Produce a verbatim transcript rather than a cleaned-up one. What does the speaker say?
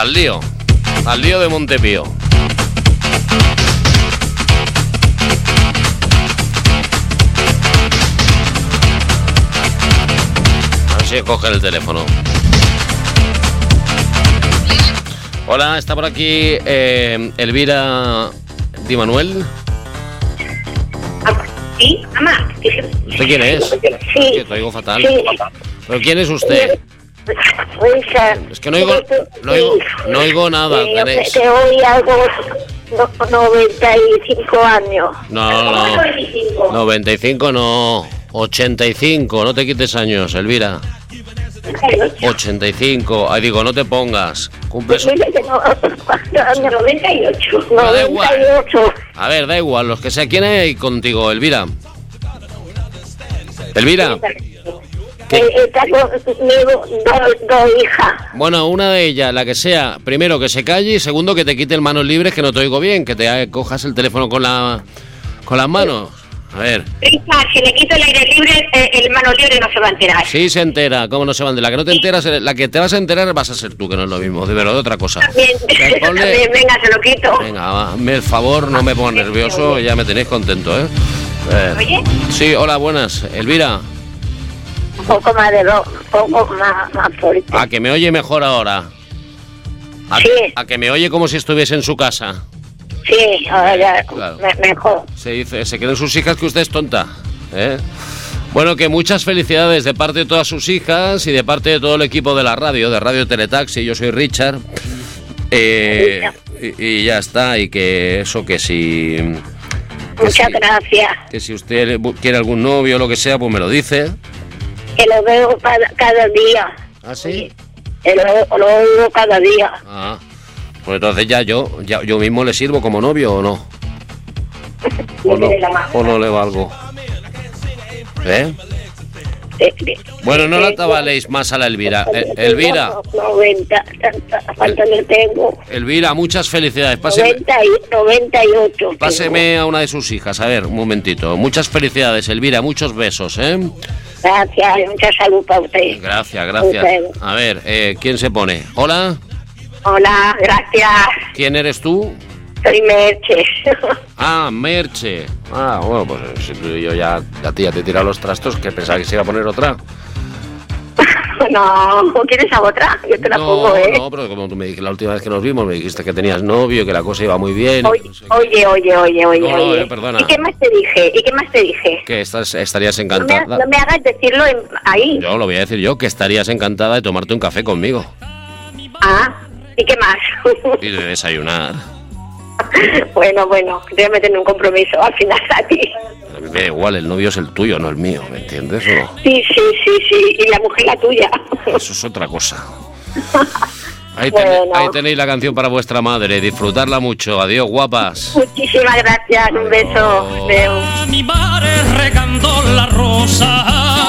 al lío. Al lío de Montepío. A ver si coge el teléfono. Hola, está por aquí eh, Elvira Di Manuel. Sí, mamá. ¿Usted quién es? Sí. Es que te oigo fatal. Sí. ¿Pero quién es usted? Risa. Es que no oigo, no oigo, no oigo nada. Sí, Tenéis... te oí algo, no, noventa y cinco años. No, no, noventa y cinco no, ochenta y cinco, no te quites años, Elvira. ochenta y cinco, ay digo, no te pongas. Cumples... noventa y ocho. No, da igual. A ver, da igual, los que sea. ¿Quién hay contigo, Elvira? Elvira. Eh, está conmigo dos, dos hijas. Bueno, una de ellas, la que sea, primero que se calle y segundo que te quite el manos libres, que no te oigo bien, que te cojas el teléfono con la con las manos. A ver. Risa, si le quito el aire libre, eh, el mano libre no se va a enterar. Sí se entera, ¿cómo no se va a enterar? La que no te enteras, la que te vas a enterar vas a ser tú, que no es lo mismo, de verdad, de otra cosa. También, Ponle... también, venga, se lo quito. Venga, va, hazme el favor, no me pongas nervioso, ya me tenéis contento, ¿eh? eh ¿Oye? Sí, hola, buenas. Elvira. Un poco más de lo, un poco más, más fuerte. A que me oye mejor ahora. A, Sí. a que me oye como si estuviese en su casa. Sí, ahora ya, Claro. me, mejor. Se dice, se creen sus hijas que usted es tonta, ¿eh? Bueno, que muchas felicidades de parte de todas sus hijas y de parte de todo el equipo de la radio, de Radio Teletaxi. Yo soy Richard. Eh, y, y ya está, y que eso, que si... Que Muchas si, gracias. Que si usted quiere algún novio o lo que sea, pues me lo dice. Que lo veo cada, cada día. ¿Ah, sí? Que lo, lo oigo cada día. Ah, pues entonces ya yo, ya yo mismo le sirvo como novio o no. O no, o no le valgo. ¿Eh? Sí, sí. Bueno, no la tabaléis más a la Elvira. Eh, Elvira. noventa, ¿cuánto le tengo? Elvira, muchas felicidades. Páseme, noventa y, noventa y ocho. páseme a una de sus hijas. A ver, un momentito. Muchas felicidades, Elvira. Muchos besos, ¿eh? Gracias, y mucha salud para usted. Gracias, gracias. A ver, eh, ¿quién se pone? Hola. Hola, gracias. ¿Quién eres tú? Soy Merche. Ah, Merche. Ah, bueno, pues si tú y yo ya, a ti ya te he tirado los trastos, que pensaba que se iba a poner otra. No, ¿quieres a otra? Yo te la no, pongo, ¿eh? No, pero como tú me dijiste la última vez que nos vimos, me dijiste que tenías novio, que la cosa iba muy bien. Oye, No sé oye, oye, oye, oye, No, oye. eh, perdona. ¿Y qué más te dije? ¿Y qué más te dije? que estás, estarías No me, encantada. no me hagas decirlo en- ahí. Yo lo voy a decir yo, que estarías encantada de tomarte un café conmigo Ah, ¿y qué más? y de desayunar. Bueno, bueno, te voy a meter en un compromiso al final a ti. A mí me da igual, el novio es el tuyo, no el mío, ¿me entiendes o no? Sí, sí, sí, sí, y la mujer la tuya. Eso es otra cosa. Ahí, tenéis, Bueno. ahí tenéis la canción para vuestra madre, disfrutarla mucho. Adiós, guapas. Muchísimas gracias, un beso. Adeu. Mi mare regando la rosa.